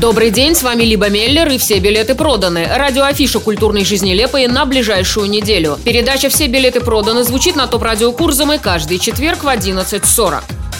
Добрый день, с вами Либа Меллер, и все билеты проданы. Радиоафиша культурной жизни Лепои на ближайшую неделю. Передача «Все билеты проданы» звучит на ТОП-радио Курзамы каждый четверг в 11:40.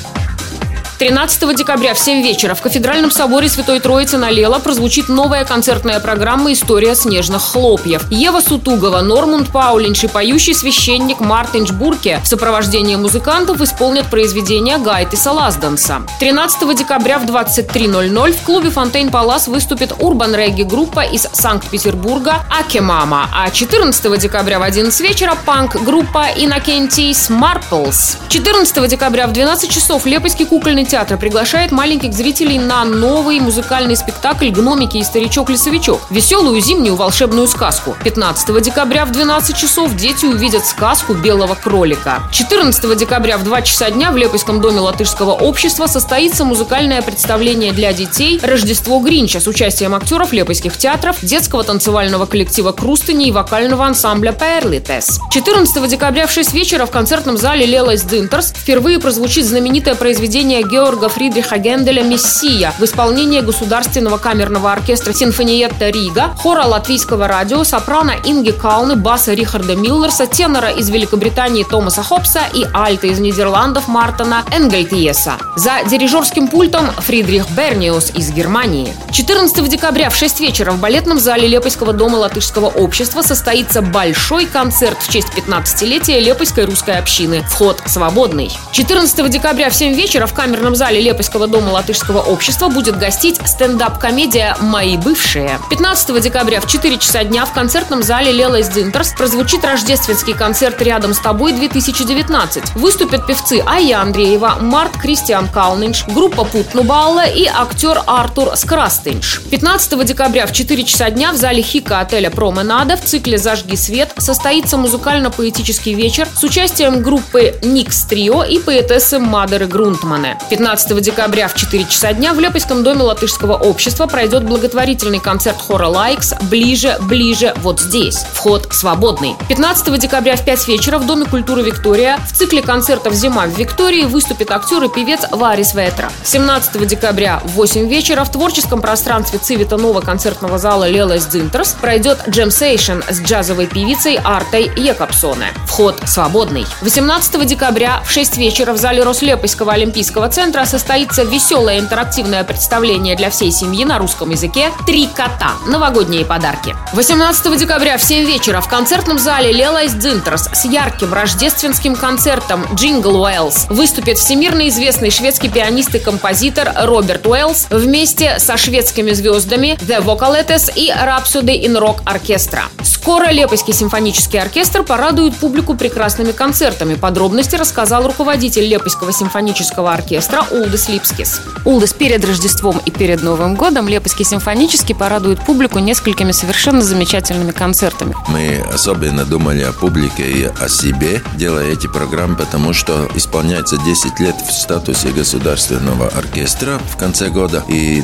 13 декабря в 7 вечера в Кафедральном соборе Святой Троицы на Лела прозвучит новая концертная программа «История снежных хлопьев». Ева Сутугова, Нормунд Паулинш и поющий священник Мартинш Бурке в сопровождении музыкантов исполнят произведения Гайтиса Лазденса. 13 декабря в 23:00 в клубе Фонтейн Палас выступит урбан-регги-группа из Санкт-Петербурга «Акемама», а 14 декабря в 11 вечера панк-группа Иннокентийс Марплс. 14 декабря в 12 часов Лепойский кукольный театр приглашает маленьких зрителей на новый музыкальный спектакль «Гномики и старичок-лесовичок» – веселую зимнюю волшебную сказку. 15 декабря в 12 часов дети увидят сказку «Белого кролика». 14 декабря в 2 часа дня в Лепойском доме латышского общества состоится музыкальное представление для детей «Рождество Гринча» с участием актеров лепойских театров, детского танцевального коллектива «Крустыни» и вокального ансамбля «Перлитес». 14 декабря в 6 вечера в концертном зале «Лелайс Дзинтерс» впервые прозвучит знаменитое произведение Георга Фридриха Генделя «Мессия» в исполнении Государственного камерного оркестра «Синфониетта Рига», хора Латвийского радио, сопрано Инги Кауны, баса Рихарда Миллерса, тенора из Великобритании Томаса Хопса и альта из Нидерландов Мартина Энгельтиеса. За дирижерским пультом Фридрих Берниус из Германии. 14 декабря в 6 вечера в балетном зале Лепойского дома латышского общества состоится большой концерт в честь 15-летия Лепойской русской общины. Вход свободный. 14 декабря в 7 вечера в камерном зале Лепойского дома латышского общества будет гостить стендап-комедия «Мои бывшие». 15 декабря в 4 часа дня в концертном зале «Лелайс Дзинтерс» прозвучит рождественский концерт «Рядом с тобой-2019». Выступят певцы Айя Андреева, Март Кристиан Калнинш, группа Путнубалла и актер Артур Скрастинш. 15 декабря в 4 часа дня в зале Хика отеля «Променада» в цикле «Зажги свет» состоится музыкально-поэтический вечер с участием группы Никс Трио и поэтессы Мадеры Грунтмане. 15 декабря в 4 часа дня в Лепойском доме латышского общества пройдет благотворительный концерт хора «Лайкс» «Ближе, ближе, вот здесь». Вход свободный. 15 декабря в 5 вечера в Доме культуры «Виктория» в цикле концертов «Зима в Виктории» выступит актер и певец Варис Ветра. 17 декабря в 8 вечера в творческом пространстве Цивита Нова концертного зала «Лелайс Дзинтерс» пройдет джемсейшн с джазовой певицей Артой Якобсоне. Вход свободный. 18 декабря в 6 вечера в зале Рослепойского олимпийского центра состоится веселое интерактивное представление для всей семьи на русском языке «Три кота. Новогодние подарки». 18 декабря в 7 вечера в концертном зале «Лелайс Дзинтерс» с ярким рождественским концертом «Джингл Уэллс» выступит всемирно известный шведский пианист и композитор Роберт Уэллс вместе со шведскими звездами The Vocalettes и Rhapsody in Rock оркестра. Скоро Лепойский симфонический оркестр порадует публику прекрасными концертами. Подробности рассказал руководитель Лепойского симфонического оркестра Улдис Липскис. Улдис, перед Рождеством и перед Новым годом Лепойский симфонический порадует публику несколькими совершенно замечательными концертами. Мы особенно думали о публике и о себе, делая эти программы, потому что исполняется 10 лет в статусе государственного оркестра в конце года. И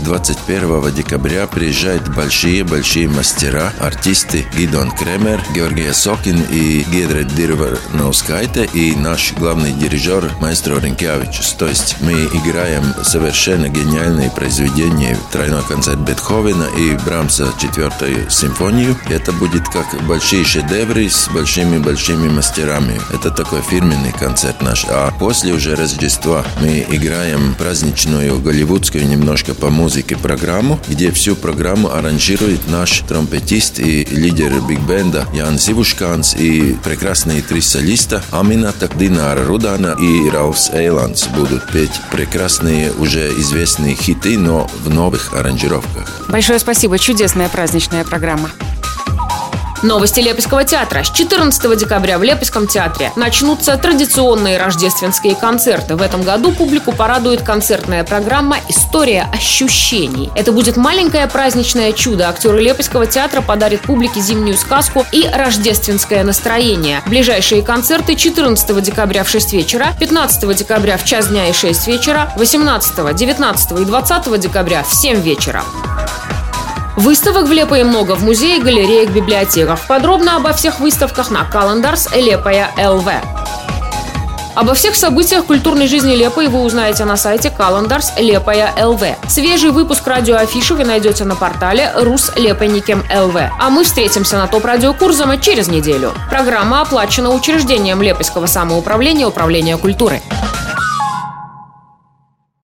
21 декабря приезжают большие мастера, артисты Гидон Кремер, Георгия Сокин и Гедре Дирварнаускайте и наш главный дирижер маэстро Ринкевичус. То есть мы играем совершенно гениальные произведения. Тройной концерт Бетховена и Брамса 4-ю симфонию. Это будет как большие шедевры с большими мастерами. Это такой фирменный концерт наш. А после уже Рождества мы играем праздничную голливудскую немножко по музыке программу, где всю программу аранжирует наш тромпетист и лидер биг-бенда Ян Сивушканс и прекрасные 3 солиста Амината Динара Рудана и Раус Эйландс будут петь прекрасные уже известные хиты, но в новых аранжировках. Большое спасибо, чудесная праздничная программа. Новости Лепойского театра. С 14 декабря в Лепойском театре начнутся традиционные рождественские концерты. В этом году публику порадует концертная программа «История ощущений». Это будет маленькое праздничное чудо. Актеры Лепойского театра подарят публике зимнюю сказку и рождественское настроение. Ближайшие концерты 14 декабря в 6 вечера, 15 декабря в час дня и 6 вечера, 18, 19 и 20 декабря в 7 вечера. Выставок в Лепое много в музее, галереях, библиотеках. Подробно обо всех выставках на Calendars Лепая ЛВ. Обо всех событиях культурной жизни Лепои вы узнаете на сайте Календарс Лепоя ЛВ. Свежий выпуск радиоафиши вы найдете на портале Руслепойникем ЛВ. А мы встретимся на ТОП-радио Курзаме через неделю. Программа оплачена учреждением Лепойского самоуправления Управления культуры.